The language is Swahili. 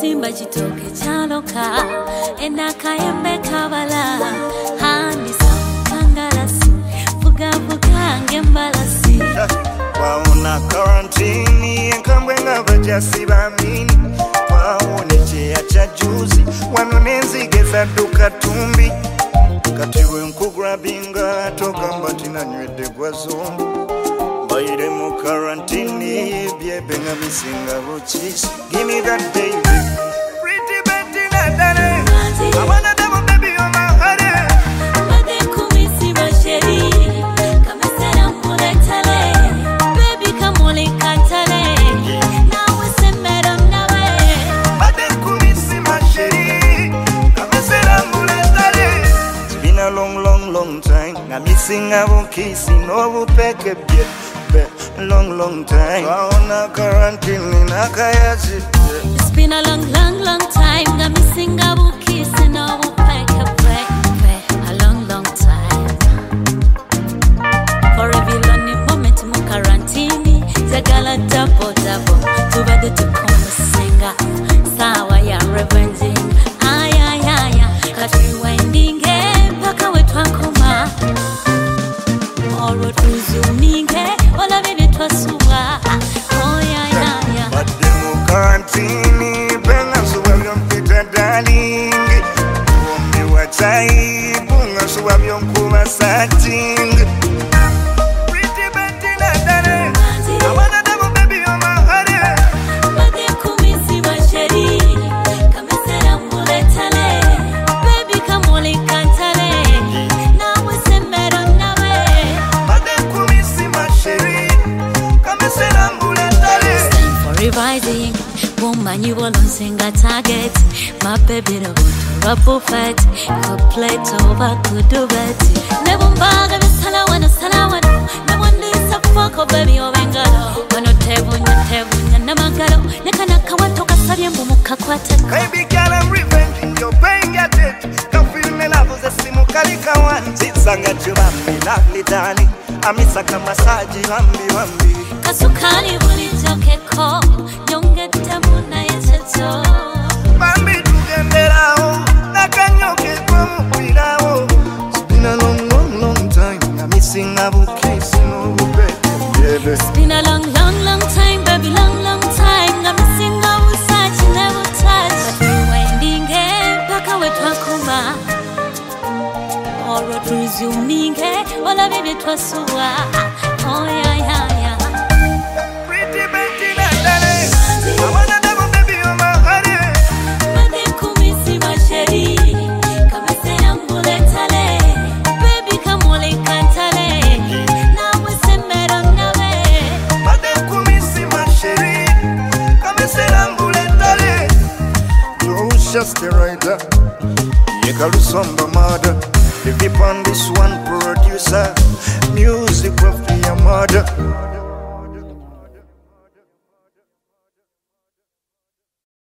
Simba chitoke chaloka enaka yembe kabala handisa kangalasi vuga ngembalasi waona quarantine enkambwe ngabajasi bamini waone cheya cha juzi wanonenzige za duka tumbi katiwe nkugrabinga toka mbatina nywede kwa zombu baile mu quarantine biebe nga misinga buchisi give me that baby pretty Betty Nadane I wanna double baby on my heart Made kumisi masheri kama sera muletale baby kamole katale nawe semera nawe Made kumisi masheri kama sera muletale It's been a long time na misinga bukisi no bupeke bie long time waona quarantine nakayazi It's been a long time nga misinga bukisi no bupeke a long time For every lonely moment mu quarantine zagala double tubade tukomusinga sawa ya revenging ay kati wending paka wetwakoma Oro tuzuminge Ola bibi twasuwa Oh yeah Bade mu quarantine Benga suwa vyompita darling Uombi wa chai Bunga suwa vyonkuwa setting Pretty Betty Nadane I wanna double baby on my heart Made kumisi masheri Kame sera muletale Baby kamole kantale Nawe semero nawe Revising, woman, you will sing a target. My baby, the water, a buffet, could play over, could do it. Never bag of Salawana, no one needs a fuck of baby or Bengalo. When a table, and Namagalo, Nakanakawa Sadian Mukakwata. Baby girl, I'm revenging your pain, get it. Don't feel me love as a Simukalika one. Sitsanga Jumami, lovely darling. Amisaka massage, wambi. Kasukani bulitokeko nyongete muna yechecho Bambi tugenderao nakanyoke kwa mpirao It's been a long time I'm missing a bukisi no bubeke It's been a long time baby long time I'm missing a usachi never touch But you winding paka wetwakuma Oro tuzuminge Ola bibi twasuwa Oh yeah Pretty Betty Nadane I wanna double baby on my heart Made kumisi masheri Kame sera muletale Baby kamole kantale Nawe semero nawe Made kumisi masheri Kame sera muletale Jousha Sterida Yekalusomba mada The VIP on this one producer Music of the mother